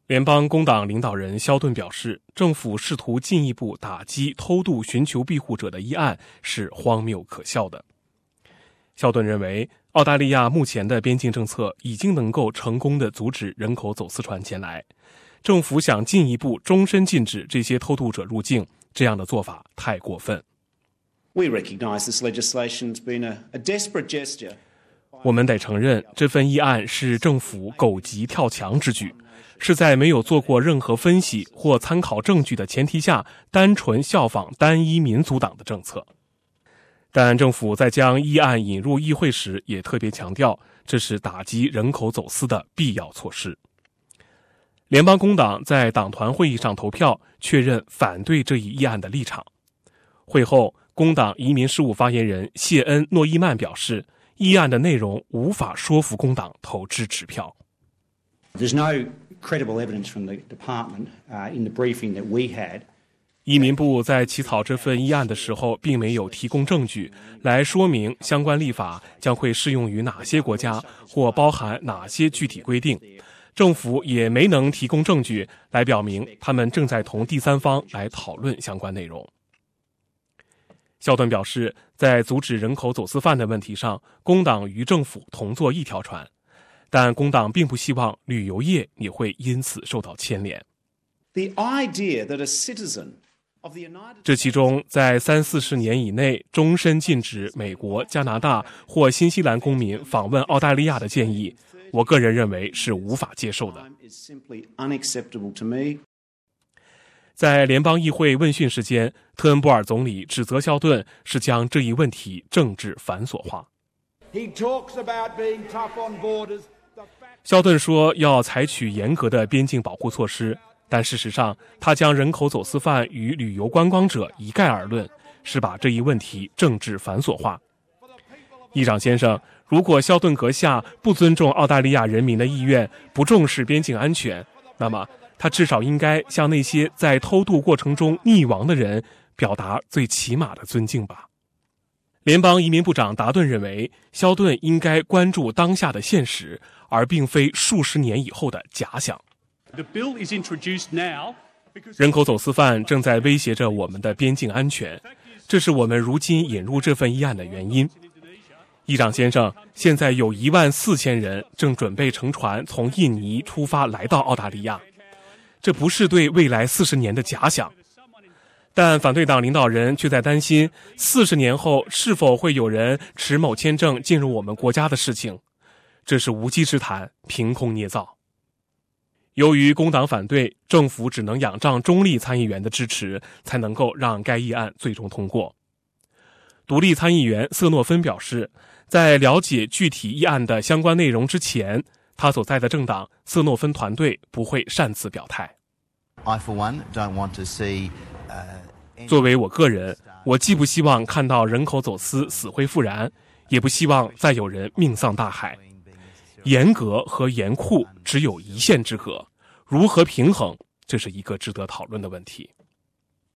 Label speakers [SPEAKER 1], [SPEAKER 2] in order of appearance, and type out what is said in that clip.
[SPEAKER 1] 联邦工党领导人肖顿表示，政府试图进一步打击偷渡寻求庇护者的议案是荒谬可笑的。肖顿认为，澳大利亚目前的边境政策已经能够成功地阻止人口走私船前来，政府想进一步终身禁止这些偷渡者入境，这样的做法太过分。我们得承认，这份议案是政府狗急跳墙之举，是在没有做过任何分析或参考证据的前提下，单纯效仿单一民族党的政策。但政府在将议案引入议会时也特别强调，这是打击人口走私的必要措施。联邦工党在党团会议上投票，确认反对这一议案的立场。会后，工党移民事务发言人谢恩·诺伊曼表示，议案的内容无法说服工党投支持票。
[SPEAKER 2] There's no credible evidence from the department in the briefing that we had.
[SPEAKER 1] 移民部在起草这份议案的时候，并没有提供证据来说明相关立法将会适用于哪些国家或包含哪些具体规定。政府也没能提供证据来表明他们正在同第三方来讨论相关内容。肖顿表示，在阻止人口走私犯的问题上，工党与政府同坐一条船，但工党并不希望旅游业也会因此受到牵连。这其中，在30-40年以内终身禁止美国、加拿大或新西兰公民访问澳大利亚的建议，我个人认为是无法接受的。在联邦议会问讯时间，特恩布尔总理指责肖顿是将这一问题政治繁琐化。肖顿说要采取严格的边境保护措施，但事实上，他将人口走私犯与旅游观光者一概而论，是把这一问题政治繁琐化。议长先生，如果肖顿阁下不尊重澳大利亚人民的意愿，不重视边境安全，那么他至少应该向那些在偷渡过程中溺亡的人表达最起码的尊敬吧。联邦移民部长达顿认为，肖顿应该关注当下的现实，而并非数十年以后的假想。人口走私犯正在威胁着我们的边境安全，这是我们如今引入这份议案的原因。议长先生，现在有14000人正准备乘船从印尼出发来到澳大利亚，这不是对未来40年的假想。但反对党领导人却在担心40年后是否会有人持某签证进入我们国家的事情，这是无稽之谈，凭空捏造。由于工党反对，政府只能仰仗中立参议员的支持，才能够让该议案最终通过。独立参议员瑟诺芬表示，在了解具体议案的相关内容之前，他所在的政党瑟诺芬团队不会擅自表态。作为我个人，我既不希望看到人口走私死灰复燃，也不希望再有人命丧大海。严格和严酷只有一线之隔，如何平衡，这是一个值得讨论的问题。